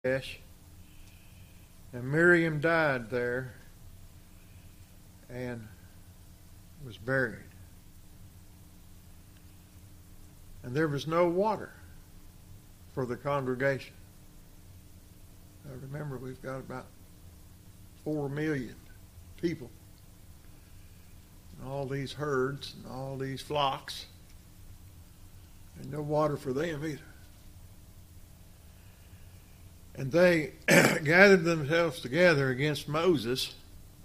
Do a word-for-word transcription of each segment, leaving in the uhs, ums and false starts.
And Miriam died there and was buried. And there was no water for the congregation. Now remember, we've got about four million people. And all these herds and all these flocks. And no water for them either. And they gathered themselves together against Moses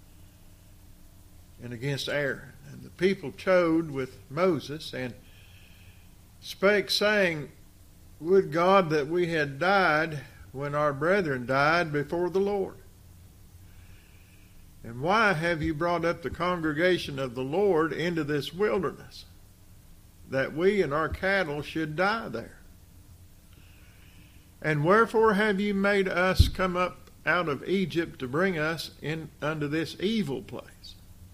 and against Aaron. And the people chode with Moses and spake, saying, Would God that we had died when our brethren died before the Lord. And why have you brought up the congregation of the Lord into this wilderness, that we and our cattle should die there? And wherefore have you made us come up out of Egypt to bring us in unto this evil place?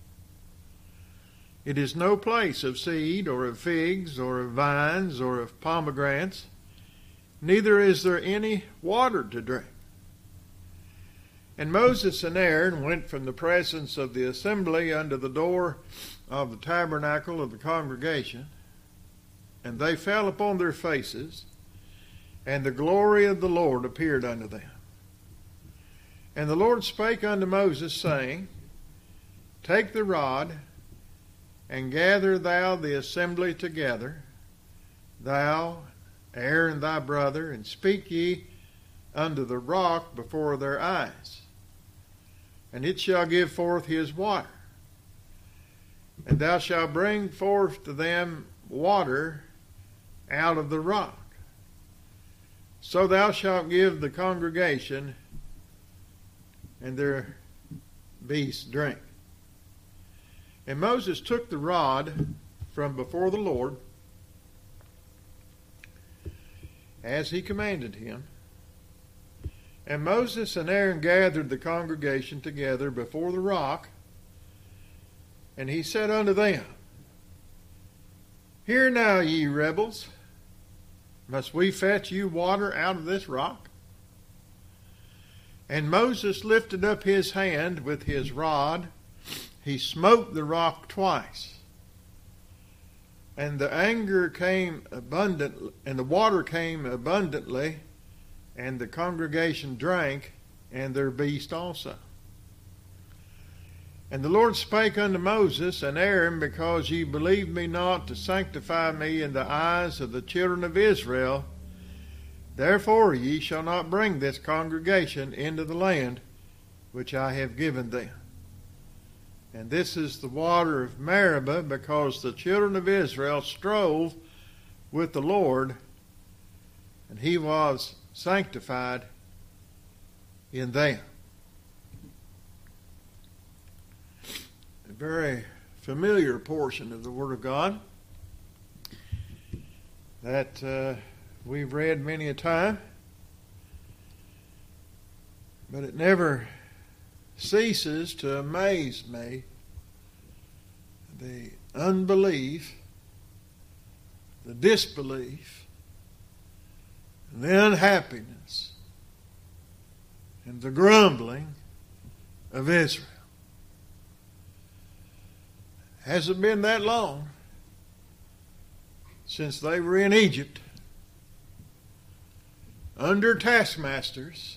It is no place of seed, or of figs, or of vines, or of pomegranates, neither is there any water to drink. And Moses and Aaron went from the presence of the assembly unto the door of the tabernacle of the congregation, and they fell upon their faces, and the glory of the Lord appeared unto them. And the Lord spake unto Moses, saying, Take the rod, and gather thou the assembly together, thou, Aaron thy brother, and speak ye unto the rock before their eyes, and it shall give forth his water. And thou shalt bring forth to them water out of the rock. So thou shalt give the congregation and their beasts drink. And Moses took the rod from before the Lord, as he commanded him. And Moses and Aaron gathered the congregation together before the rock, and he said unto them, Hear now, ye rebels, must we fetch you water out of this rock? And Moses lifted up his hand with his rod. He smote the rock twice. And the anger came abundant, and the water came abundantly, and the congregation drank, and their beast also. And the Lord spake unto Moses and Aaron, Because ye believed me not to sanctify me in the eyes of the children of Israel, therefore ye shall not bring this congregation into the land which I have given them. And this is the water of Meribah, because the children of Israel strove with the Lord, and he was sanctified in them. A very familiar portion of the Word of God that uh, we've read many a time, but it never ceases to amaze me the unbelief, the disbelief, and the unhappiness, and the grumbling of Israel. Hasn't been that long since they were in Egypt under taskmasters,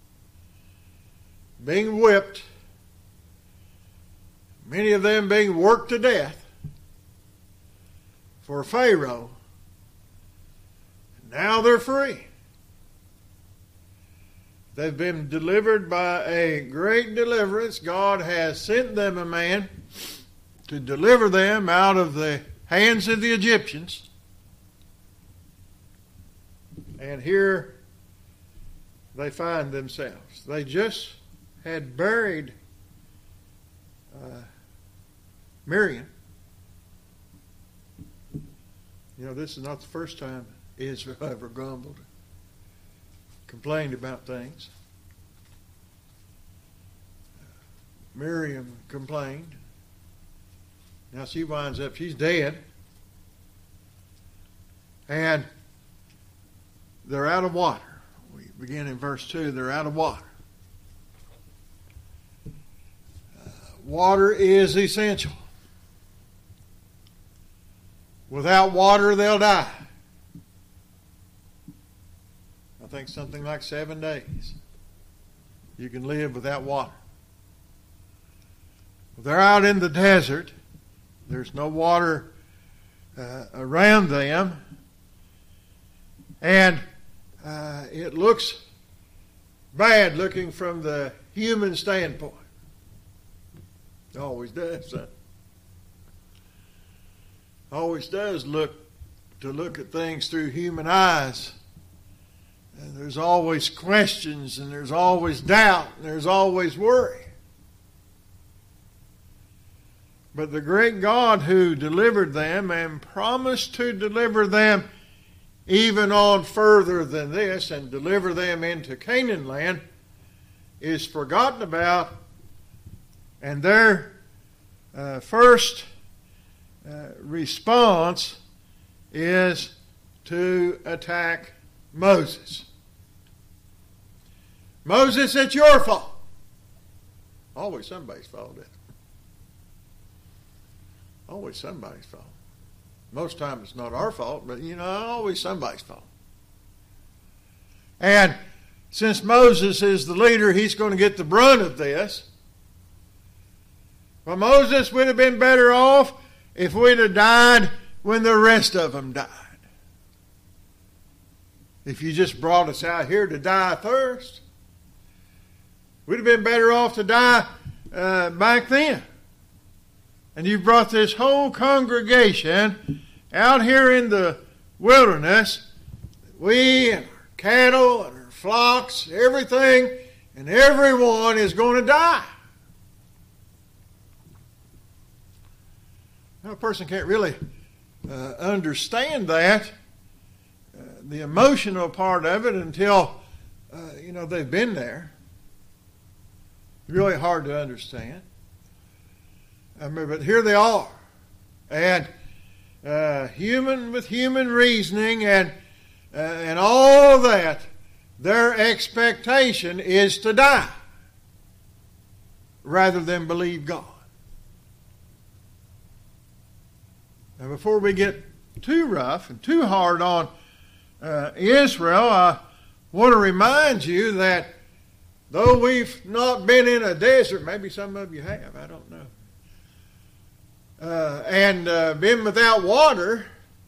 being whipped, many of them being worked to death for Pharaoh. Now they're free. They've been delivered by a great deliverance. God has sent them a man to deliver them out of the hands of the Egyptians. And here they find themselves. They just had buried uh, Miriam. You know, this is not the first time Israel ever grumbled, complained about things. Miriam complained. Now she winds up, she's dead. And they're out of water. We begin in verse two, they're out of water. Uh, water is essential. Without water, they'll die. I think something like seven days you can live without water. They're out in the desert. There's no water uh, around them. And uh, it looks bad looking from the human standpoint. It always does. Huh? Always does look to look at things through human eyes. And there's always questions, and there's always doubt, and there's always worry. But the great God who delivered them and promised to deliver them even on further than this and deliver them into Canaan land is forgotten about. And their uh, first uh, response is to attack Moses. Moses, it's your fault. Always somebody's fault, isn't it? Always somebody's fault. Most times it's not our fault, but, you know, always somebody's fault. And since Moses is the leader, he's going to get the brunt of this. Well, Moses would have been better off if we'd have died when the rest of them died. If you just brought us out here to die of thirst, we'd have been better off to die uh, back then. And you brought this whole congregation out here in the wilderness. We and our cattle and our flocks, everything, and everyone is going to die. Now, a person can't really uh, understand that, uh, the emotional part of it, until, uh, you know, they've been there. Really hard to understand. I mean, but here they are. And uh, human with human reasoning and, uh, and all of that, their expectation is to die rather than believe God. Now, before we get too rough and too hard on uh, Israel, I want to remind you that though we've not been in a desert, maybe some of you have, I don't know, uh, and uh, been without water,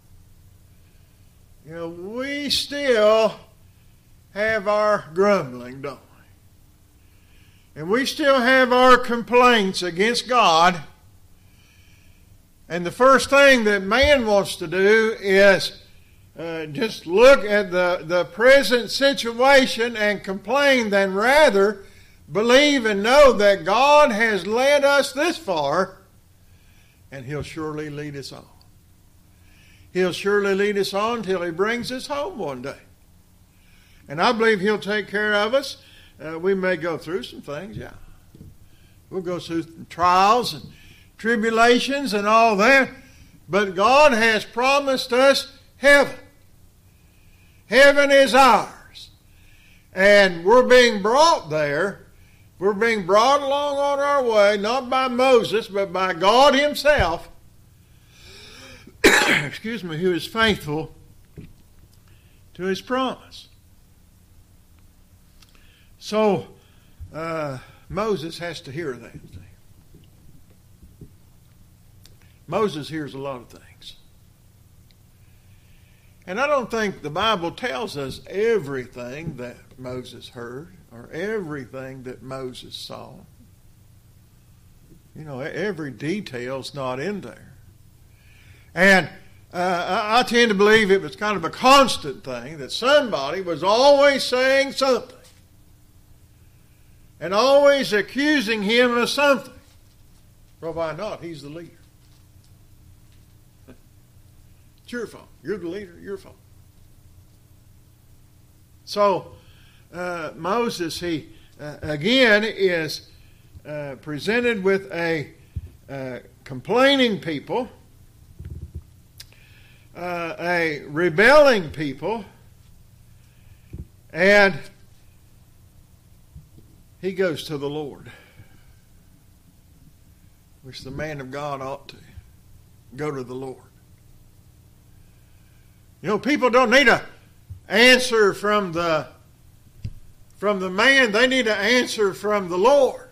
you know, we still have our grumbling, don't we? And we still have our complaints against God. And the first thing that man wants to do is uh, just look at the, the present situation and complain, than rather believe and know that God has led us this far, and He'll surely lead us on. He'll surely lead us on till He brings us home one day. And I believe He'll take care of us. Uh, we may go through some things, yeah. We'll go through trials and tribulations and all that. But God has promised us heaven. Heaven is ours. And we're being brought there. We're being brought along on our way, not by Moses, but by God Himself. Excuse me, who is faithful to His promise. So, uh, Moses has to hear that. Moses hears a lot of things. And I don't think the Bible tells us everything that Moses heard or everything that Moses saw. You know, every detail's not in there. And uh, I tend to believe it was kind of a constant thing that somebody was always saying something and always accusing him of something. Well, why not? He's the leader. It's your fault. You're the leader. Your fault. So, uh, Moses, he, uh, again, is uh, presented with a uh, complaining people, uh, a rebelling people, and he goes to the Lord, which the man of God ought to go to the Lord. You know, people don't need an answer from the from the man. They need an answer from the Lord.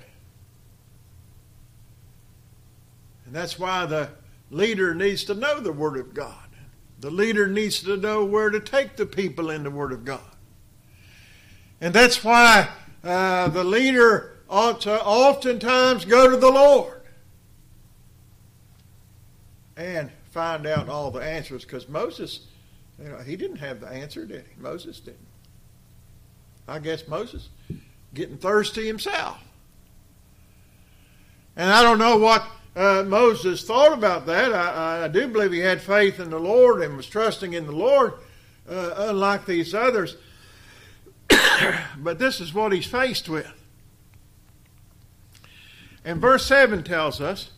And that's why the leader needs to know the Word of God. The leader needs to know where to take the people in the Word of God. And that's why uh, the leader ought to oftentimes go to the Lord and find out all the answers. Because Moses, you know, he didn't have the answer, did he? Moses didn't. I guess Moses getting thirsty himself. And I don't know what uh, Moses thought about that. I, I do believe he had faith in the Lord and was trusting in the Lord, uh, unlike these others. But this is what he's faced with. And verse seven tells us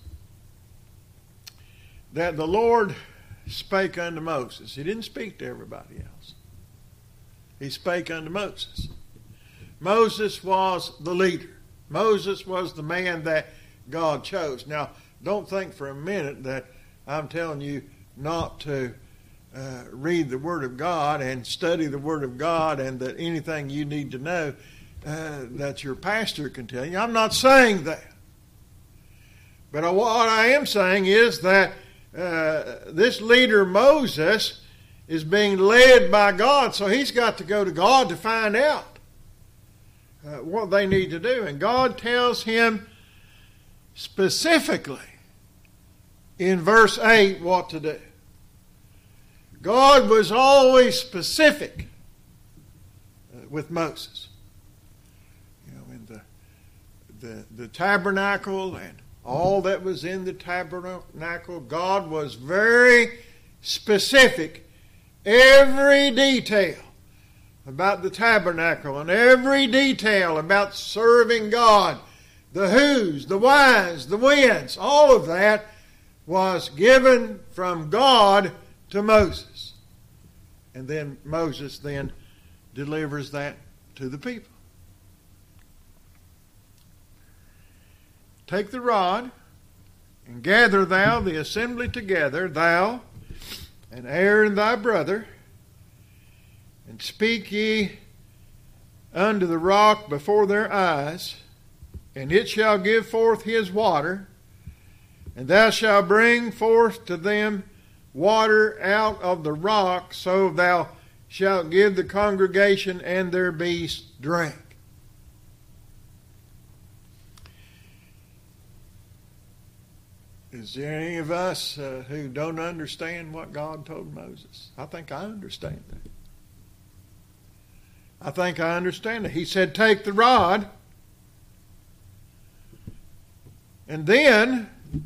that the Lord spake unto Moses. He didn't speak to everybody else. He spake unto Moses. Moses was the leader. Moses was the man that God chose. Now, don't think for a minute that I'm telling you not to uh, read the Word of God and study the Word of God, and that anything you need to know uh, that your pastor can tell you. I'm not saying that. But what I am saying is that uh, this leader Moses is being led by God, so he's got to go to God to find out uh, what they need to do. And God tells him specifically in verse eight what to do. God was always specific uh, with Moses. You know, in the, the, the tabernacle and all that was in the tabernacle, God was very specific. Every detail about the tabernacle and every detail about serving God, the who's, the whys, the whens, all of that was given from God to Moses. And then Moses then delivers that to the people. Take the rod, and gather thou the assembly together, thou and Aaron thy brother, and speak ye unto the rock before their eyes, and it shall give forth his water, and thou shalt bring forth to them water out of the rock, so thou shalt give the congregation and their beasts drink. Is there any of us uh, who don't understand what God told Moses? I think I understand that. I think I understand it. He said, take the rod, and then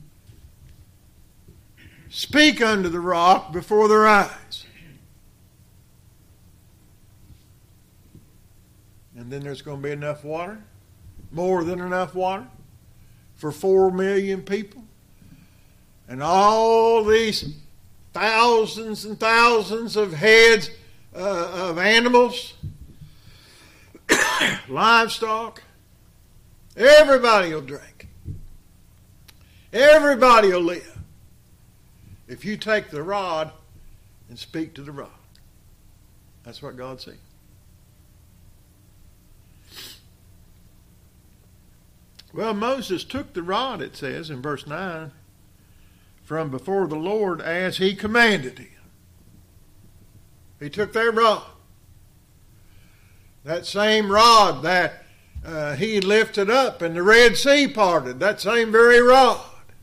speak unto the rock before their eyes. And then there's going to be enough water, more than enough water, for four million people. And all these thousands and thousands of heads uh, of animals, livestock, everybody will drink. Everybody will live. If you take the rod and speak to the rock. That's what God said. Well, Moses took the rod, it says in verse nine, from before the Lord as he commanded him. He took that rod. That same rod that uh, he lifted up and the Red Sea parted. That same very rod.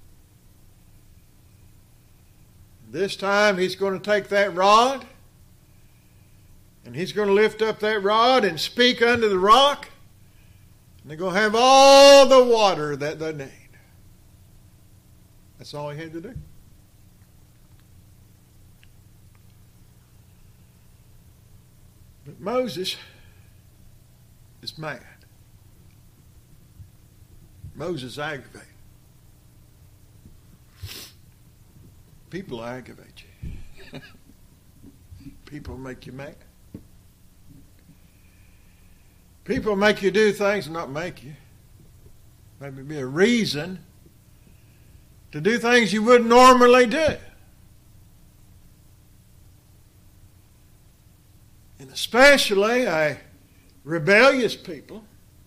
This time he's going to take that rod and he's going to lift up that rod and speak unto the rock. And they're going to have all the water that they need. That's all he had to do. But Moses is mad. Moses aggravated. People aggravate you. People make you mad. People make you do things, not make you. Maybe be a reason to do things you wouldn't normally do. And especially a rebellious people,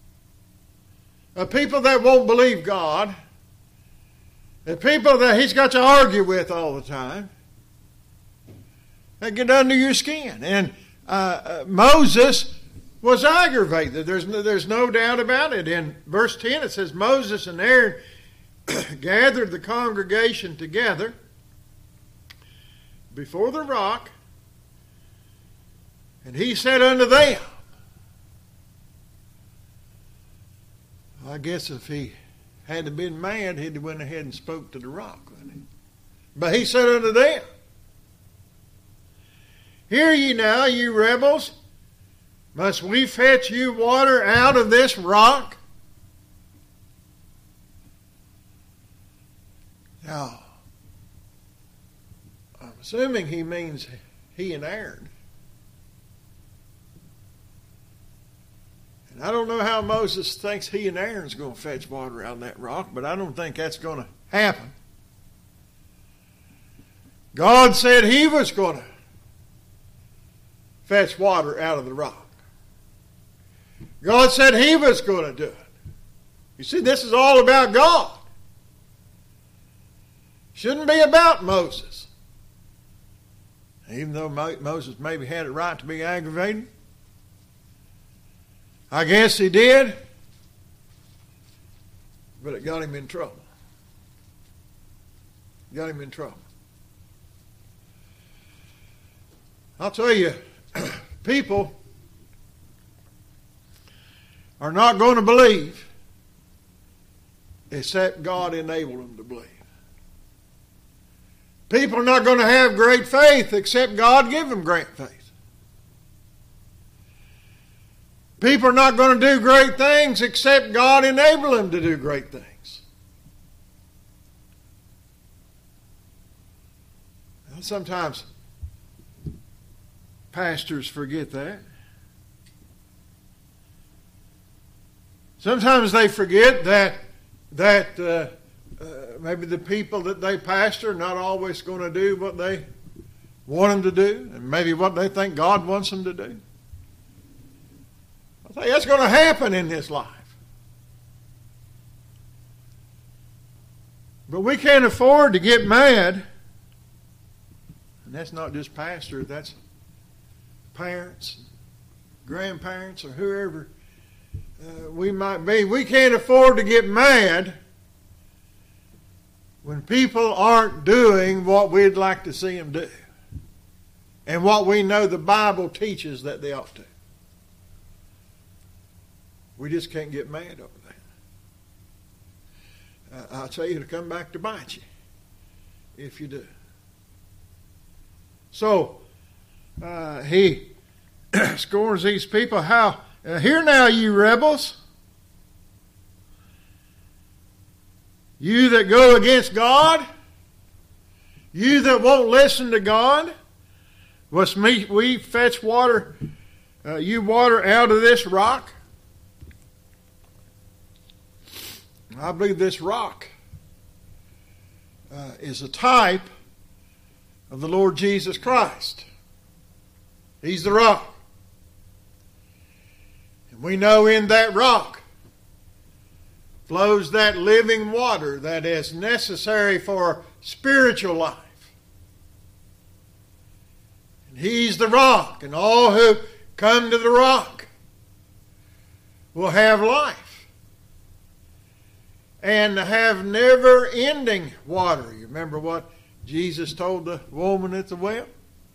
a people that won't believe God, a people that he's got to argue with all the time, that get under your skin. And uh, uh, Moses was aggravated. There's no, there's no doubt about it. In verse ten it says, Moses and Aaron gathered the congregation together before the rock, and he said unto them, I guess if he hadn't been mad, he'd have went ahead and spoke to the rock, wouldn't he? But he said unto them, Hear ye now, you rebels, must we fetch you water out of this rock? Now, I'm assuming he means he and Aaron. And I don't know how Moses thinks he and Aaron's going to fetch water out of that rock, but I don't think that's going to happen. God said he was going to fetch water out of the rock. God said he was going to do it. You see, this is all about God. Shouldn't be about Moses. Even though Moses maybe had it right to be aggravated. I guess he did. But it got him in trouble. Got him in trouble. I'll tell you, people are not going to believe except God enabled them to believe. People are not going to have great faith except God give them great faith. People are not going to do great things except God enable them to do great things. Well, sometimes pastors forget that. Sometimes they forget that that uh, uh, maybe the people that they pastor are not always going to do what they want them to do, and maybe what they think God wants them to do. I think that's going to happen in this life. But we can't afford to get mad, and that's not just pastors, that's parents, grandparents, or whoever uh, we might be. We can't afford to get mad when people aren't doing what we'd like to see them do and what we know the Bible teaches that they ought to. We just can't get mad over that. Uh, I'll tell you, it'll come back to bite you if you do. So, uh, he scorns these people. How? Uh, Hear now, you rebels, you that go against God, you that won't listen to God, must we fetch water, uh, you water out of this rock? I believe this rock uh, is a type of the Lord Jesus Christ. He's the rock. And we know in that rock flows that living water that is necessary for spiritual life. And He's the rock, and all who come to the rock will have life. And have never-ending water. You remember what Jesus told the woman at the well?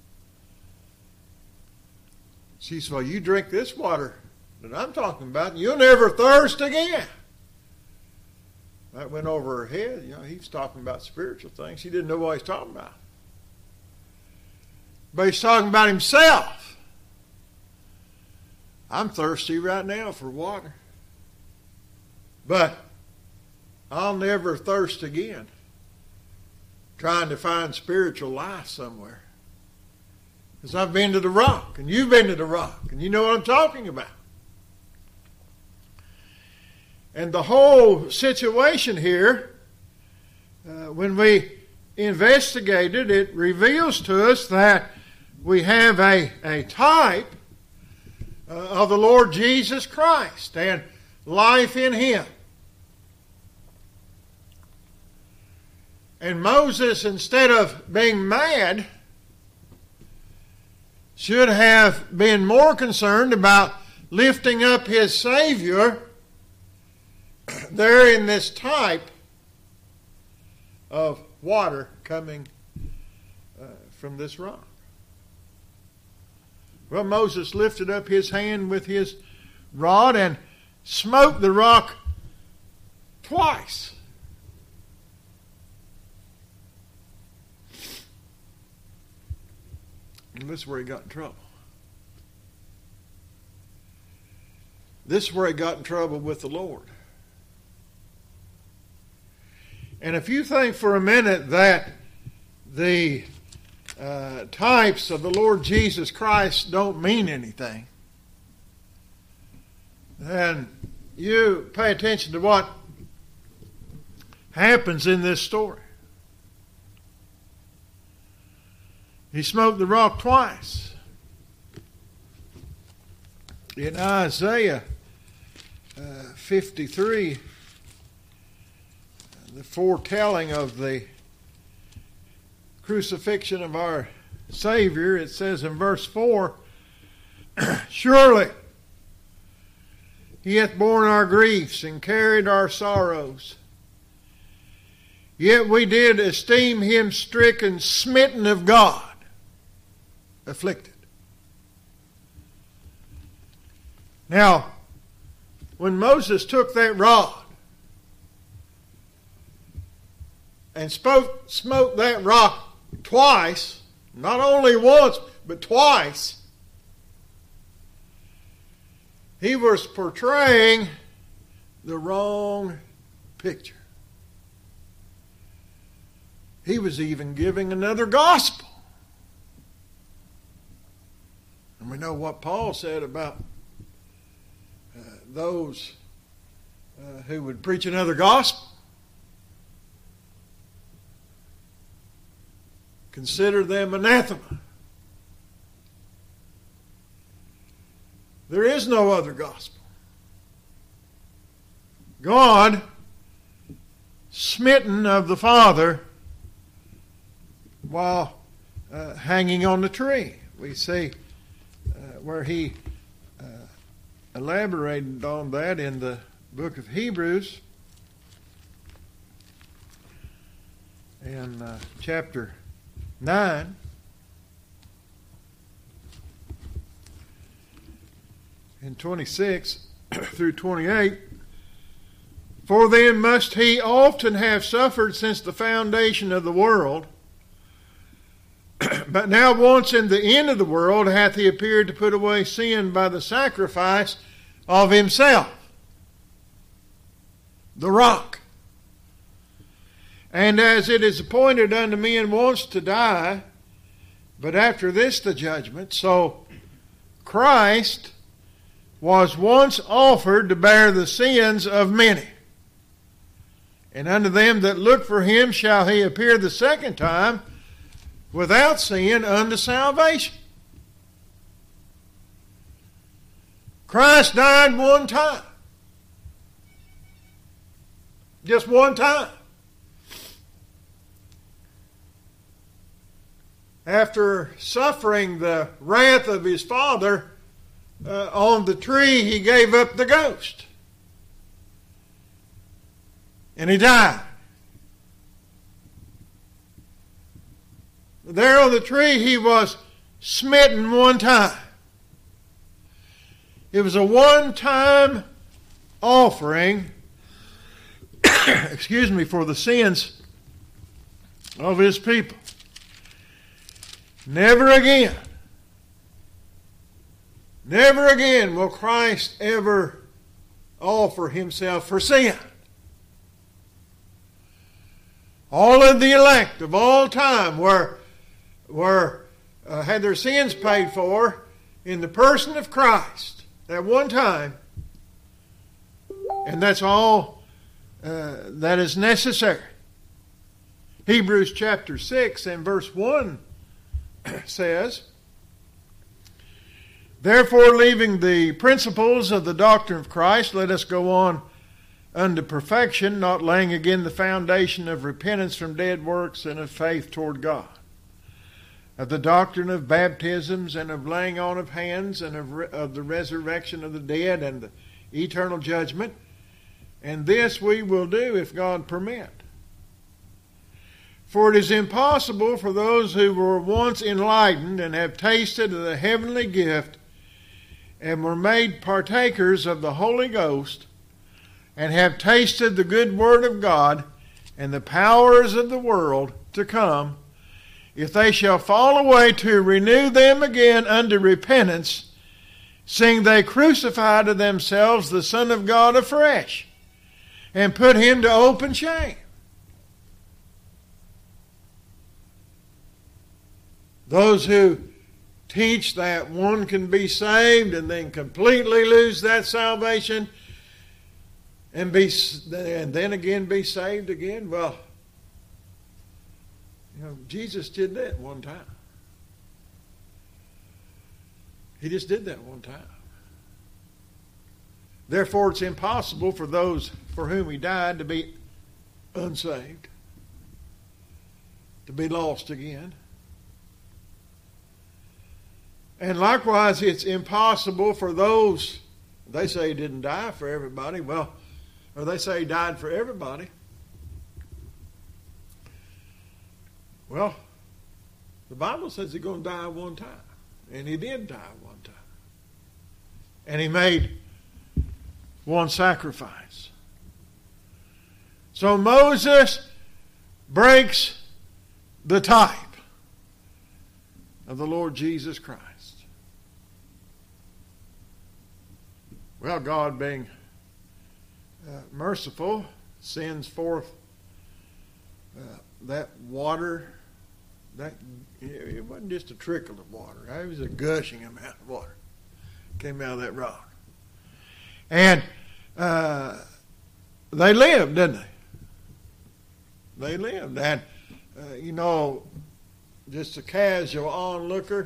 She said, well, you drink this water that I'm talking about, and you'll never thirst again. That went over her head. You know, he's talking about spiritual things. She didn't know what he's talking about. But he's talking about himself. I'm thirsty right now for water. But I'll never thirst again trying to find spiritual life somewhere. Because I've been to the rock, and you've been to the rock, and you know what I'm talking about. And the whole situation here, uh, when we investigate it, it reveals to us that we have a, a type uh, of the Lord Jesus Christ and life in Him. And Moses, instead of being mad, should have been more concerned about lifting up his Savior there in this type of water coming uh, from this rock. Well, Moses lifted up his hand with his rod and smote the rock twice. And this is where he got in trouble. This is where he got in trouble with the Lord. And if you think for a minute that the uh, types of the Lord Jesus Christ don't mean anything, then you pay attention to what happens in this story. He smote the rock twice. In Isaiah uh, fifty-three, the foretelling of the crucifixion of our Savior, it says in verse four, surely He hath borne our griefs and carried our sorrows. Yet we did esteem Him stricken, smitten of God, afflicted. Now, when Moses took that rod and spoke, smote that rock twice, not only once, but twice, he was portraying the wrong picture. He was even giving another gospel. And we know what Paul said about uh, those uh, who would preach another gospel. Consider them anathema. There is no other gospel. God, smitten of the Father while uh, hanging on the tree. We see uh, where he uh, elaborated on that in the book of Hebrews in uh, chapter nine. In twenty-six through twenty-eight, for then must he often have suffered since the foundation of the world, but now once in the end of the world hath he appeared to put away sin by the sacrifice of himself, the rock. And as it is appointed unto men once to die, but after this the judgment, so Christ was once offered to bear the sins of many. And unto them that look for him shall he appear the second time without sin unto salvation. Christ died one time. Just one time. After suffering the wrath of his Father, Uh, on the tree, he gave up the ghost. And he died. There on the tree, he was smitten one time. It was a one-time offering, excuse me, for the sins of his people. Never again. Never again will Christ ever offer himself for sin. All of the elect of all time were, were uh, had their sins paid for in the person of Christ at one time, And that's all uh, that is necessary. Hebrews chapter six and verse one says, "Therefore, leaving the principles of the doctrine of Christ, let us go on unto perfection, not laying again the foundation of repentance from dead works and of faith toward God, of the doctrine of baptisms and of laying on of hands and of, re- of the resurrection of the dead and the eternal judgment. And this we will do if God permit. For it is impossible for those who were once enlightened and have tasted of the heavenly gift and were made partakers of the Holy Ghost and have tasted the good word of God and the powers of the world to come, if they shall fall away, to renew them again unto repentance, seeing they crucify to themselves the Son of God afresh, and put him to open shame." Those who teach that one can be saved and then completely lose that salvation and be and then again be saved again, well, you know, Jesus did that one time. He just did that one time. Therefore, it's impossible for those for whom he died to be unsaved, to be lost again. And likewise, it's impossible for those, they say he didn't die for everybody, well, or they say he died for everybody. Well, the Bible says he's going to die one time. And he did die one time. And he made one sacrifice. So Moses breaks the type of the Lord Jesus Christ. Well, God being uh, merciful sends forth uh, that water. That it wasn't just a trickle of water. It was a gushing amount of water came out of that rock. And uh, they lived, didn't they? They lived. And, uh, you know, just a casual onlooker,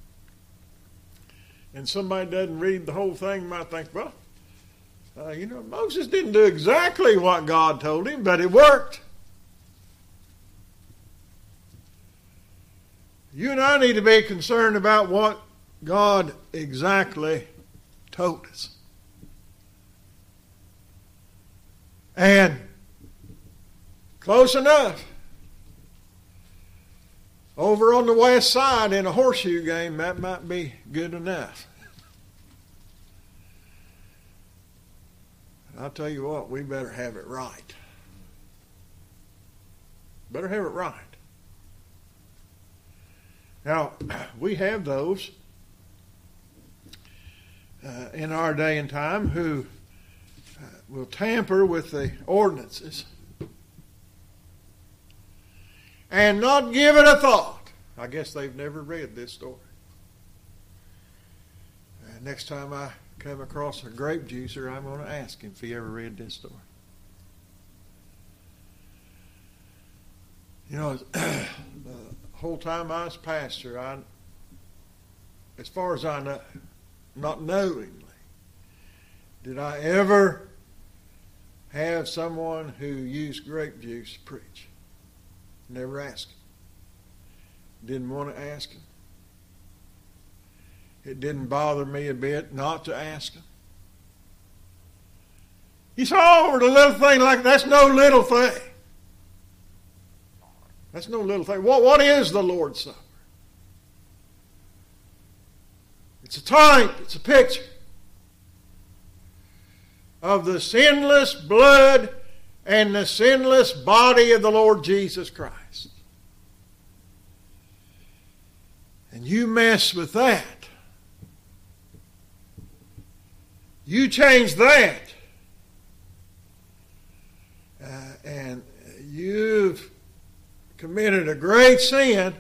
and somebody doesn't read the whole thing, might think, well, uh, you know, Moses didn't do exactly what God told him, but it worked. You and I need to be concerned about what God exactly told us. And close enough. Over on the west side in a horseshoe game, that might be good enough. I'll tell you what, we better have it right. Better have it right. Now, we have those uh, in our day and time who uh, will tamper with the ordinances and not give it a thought. I guess they've never read this story. Uh, next time I come across a grape juicer, I'm going to ask him if he ever read this story. You know, the whole time I was pastor, I, as far as I know, not knowingly, did I ever have someone who used grape juice to preach. Never asked him. Didn't want to ask him. It didn't bother me a bit not to ask him. He said, oh, the little thing like that's no little thing. That's no little thing. What, what is the Lord's Supper? It's a type, it's a picture of the sinless blood and the sinless body of the Lord Jesus Christ. And you mess with that. You change that. Uh, and you've committed a great sin.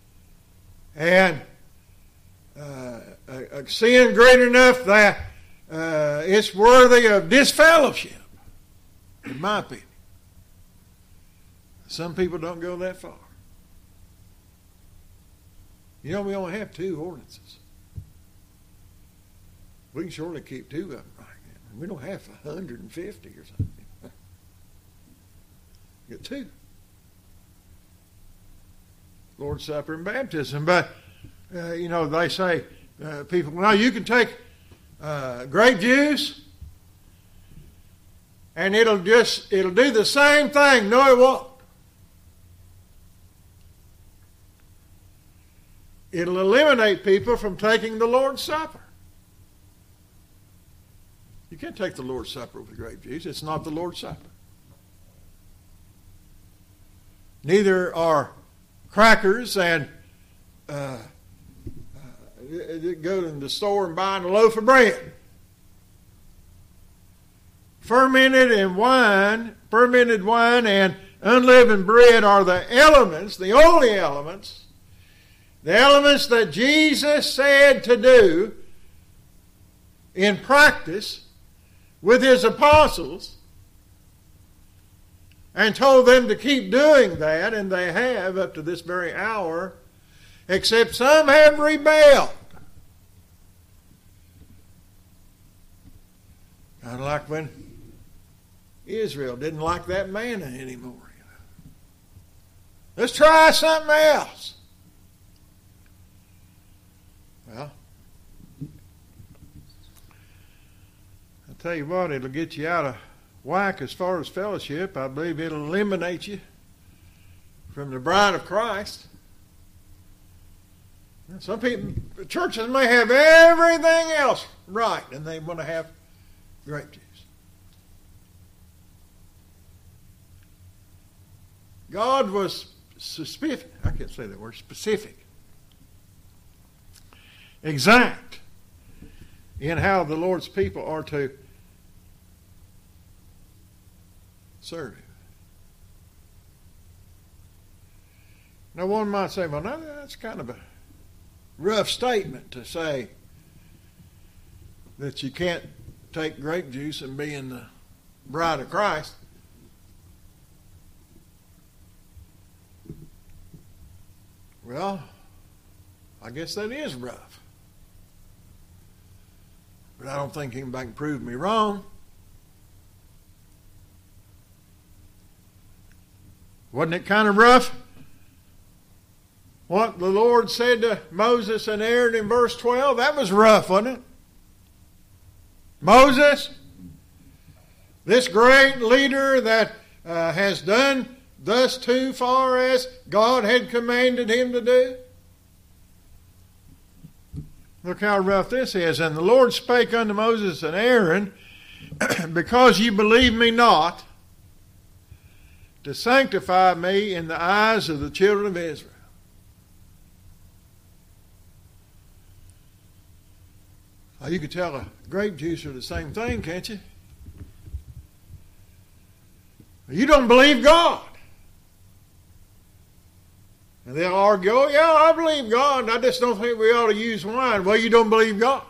And uh, a, a sin great enough that uh, it's worthy of disfellowship, in my opinion. Some people don't go that far. You know, we only have two ordinances. We can surely keep two of them right now. We don't have one hundred fifty or something. You got two. Lord's Supper and baptism. But, uh, you know, they say, uh, people, no, you can take uh, grape juice and it'll just, it'll do the same thing. No, it won't. It'll eliminate people from taking the Lord's Supper. You can't take the Lord's Supper with grape juice. It's not the Lord's Supper. Neither are crackers and uh, uh, go to the store and buy a loaf of bread. Fermented and wine, fermented wine and unleavened bread are the elements, the only elements, the elements that Jesus said to do in practice with his apostles and told them to keep doing that, and they have up to this very hour, except some have rebelled. Kind of like when Israel didn't like that manna anymore. You know. Let's try something else. Well, I'll tell you what, it'll get you out of whack as far as fellowship. I believe it'll eliminate you from the bride of Christ. Some people, churches may have everything else right, and they want to have grape juice. God was specific, I can't say that word, specific, exact in how the Lord's people are to serve him. Now one might say, well, no, that's kind of a rough statement to say that you can't take grape juice and be in the bride of Christ. Well, I guess that is rough. But I don't think anybody can prove me wrong. Wasn't it kind of rough? What the Lord said to Moses and Aaron in verse twelve, that was rough, wasn't it? Moses, this great leader that uh, has done thus too far as God had commanded him to do. Look how rough this is. And the Lord spake unto Moses and Aaron, because ye believe me not, to sanctify me in the eyes of the children of Israel. Oh, you could tell a grape juice are the same thing, can't you? You don't believe God. And they'll argue, oh, yeah, I believe God. I just don't think we ought to use wine. Well, you don't believe God.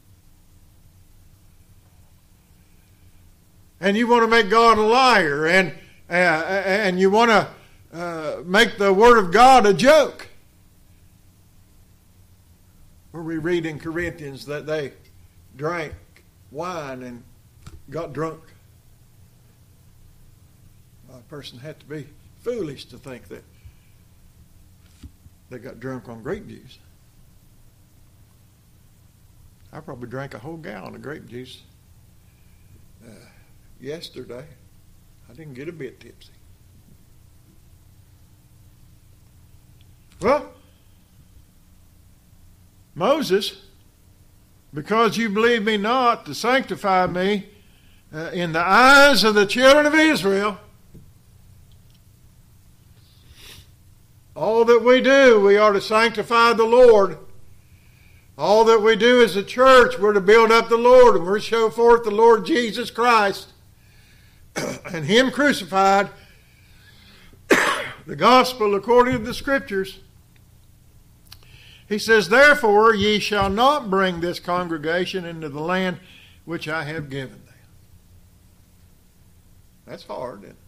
And you want to make God a liar. And, uh, and you want to uh, make the Word of God a joke. Where we read in Corinthians that they drank wine and got drunk. A person had to be foolish to think that they got drunk on grape juice. I probably drank a whole gallon of grape juice uh, yesterday. I didn't get a bit tipsy. Well, Moses, because you believe me not to sanctify me uh, in the eyes of the children of Israel, all that we do, we are to sanctify the Lord. All that we do as a church, we're to build up the Lord, and we're to show forth the Lord Jesus Christ and Him crucified, the gospel according to the Scriptures. He says, therefore ye shall not bring this congregation into the land which I have given them. That's hard, isn't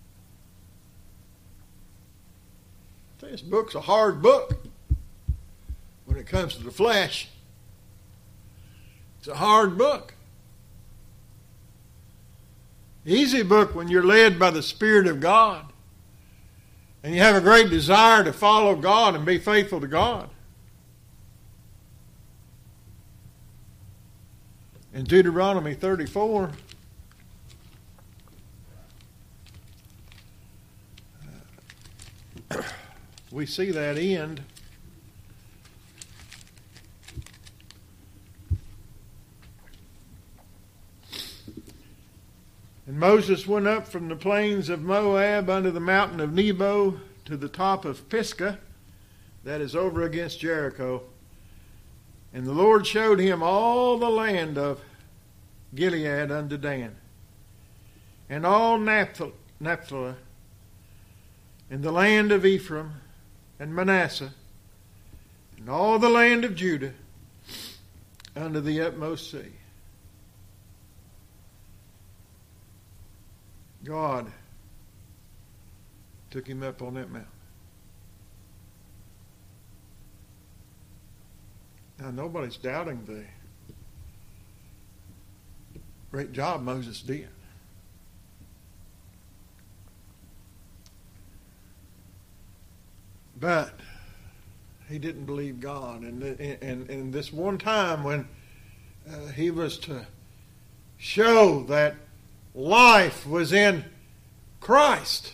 it? This book's a hard book when it comes to the flesh. It's a hard book. Easy book when you're led by the Spirit of God and you have a great desire to follow God and be faithful to God. In Deuteronomy thirty-four, we see that end. And Moses went up from the plains of Moab unto the mountain of Nebo to the top of Pisgah, that is over against Jericho. And the Lord showed him all the land of Gilead unto Dan, and all Naphtali, Naphtali, and the land of Ephraim and Manasseh, and all the land of Judah unto the utmost sea. God took him up on that mountain. Now, nobody's doubting the great job Moses did. But he didn't believe God. And, and, and this one time when uh, he was to show that life was in Christ,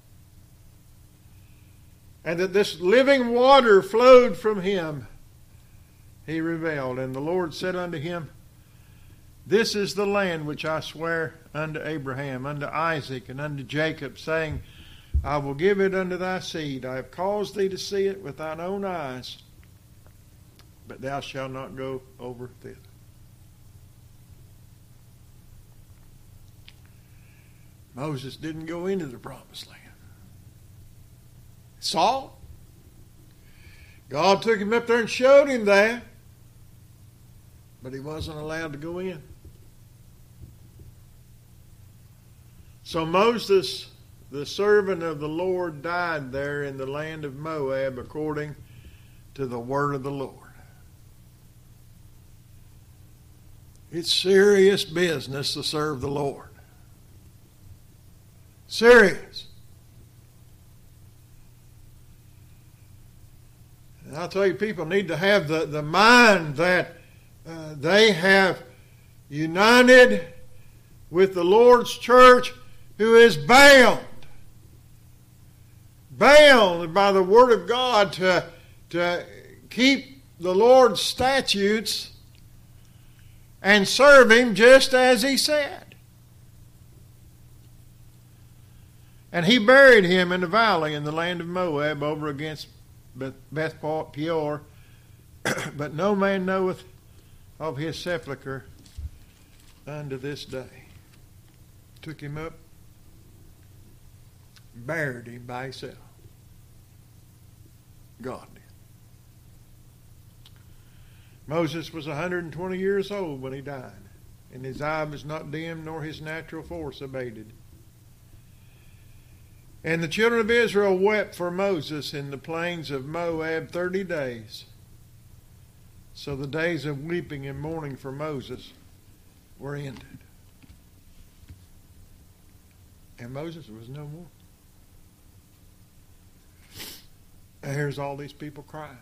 and that this living water flowed from him, he rebelled. And the Lord said unto him, This is the land which I swear unto Abraham, unto Isaac, and unto Jacob, saying, I will give it unto thy seed. I have caused thee to see it with thine own eyes, but thou shalt not go over thither. Moses didn't go into the promised land. Saul, God took him up there and showed him that, but he wasn't allowed to go in. So Moses, the servant of the Lord, died there in the land of Moab according to the word of the Lord. It's serious business to serve the Lord. Serious. And I'll tell you, people need to have the, the mind that uh, they have united with the Lord's church, who is bound, bound by the Word of God to, to keep the Lord's statutes and serve Him just as He said. And he buried him in the valley in the land of Moab over against Beth Peor, but no man knoweth of his sepulchre unto this day. Took him up, buried him by himself. God did. Moses was one hundred twenty years old when he died, and his eye was not dim, nor his natural force abated. And the children of Israel wept for Moses in the plains of Moab thirty days. So the days of weeping and mourning for Moses were ended. And Moses was no more. And here's all these people crying.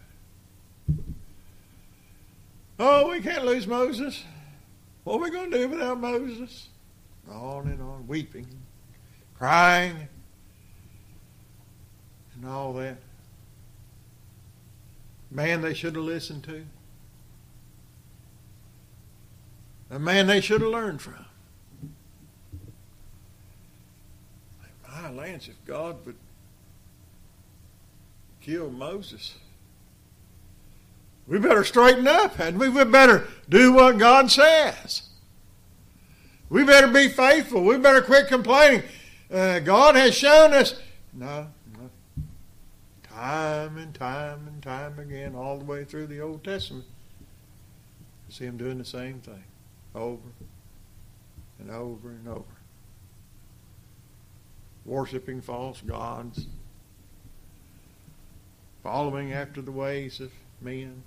Oh, we can't lose Moses. What are we going to do without Moses? On and on, weeping, crying, and all that. Man they should have listened to. A man they should have learned from. My Lance, if God would kill Moses, we better straighten up, hadn't we? We better do what God says. We better be faithful. We better quit complaining. Uh, God has shown us. No, no. Time and time and time again, all the way through the Old Testament, you see him doing the same thing. over and over and over. Worshipping false gods, following after the ways of men,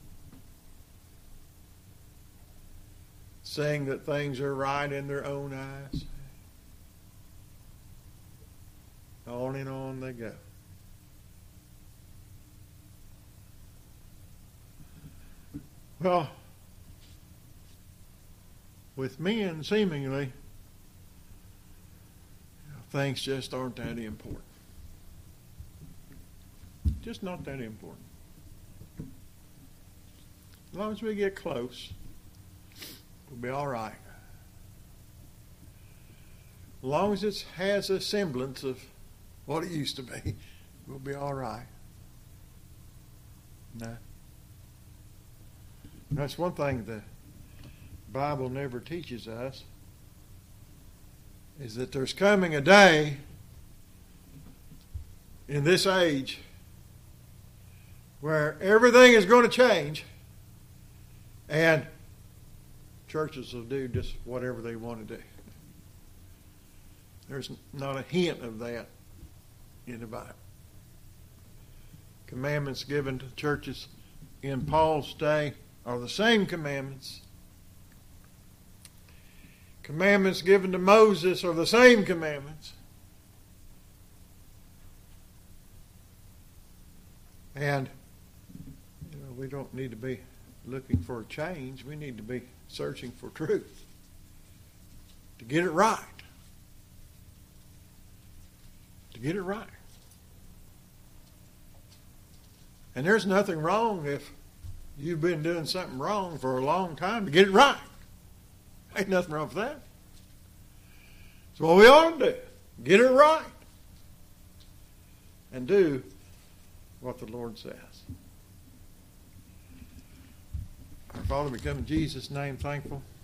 saying that things are right in their own eyes. On and on they go. Well, with men, seemingly, things just aren't that important. Just not that important. As long as we get close, we'll be all right. As long as it has a semblance of what it used to be, we'll be all right. No. That's one thing the Bible never teaches us, is that there's coming a day in this age where everything is going to change and churches will do just whatever they want to do. There's not a hint of that in the Bible. Commandments given to churches in Paul's day are the same commandments. Commandments given to Moses are the same commandments. And you know, we don't need to be looking for a change. We need to be searching for truth to get it right. To get it right. And there's nothing wrong if you've been doing something wrong for a long time to get it right. Ain't nothing wrong with that. That's what we ought to do. Get it right. And do what the Lord says. Our Father, we come in Jesus' name thankful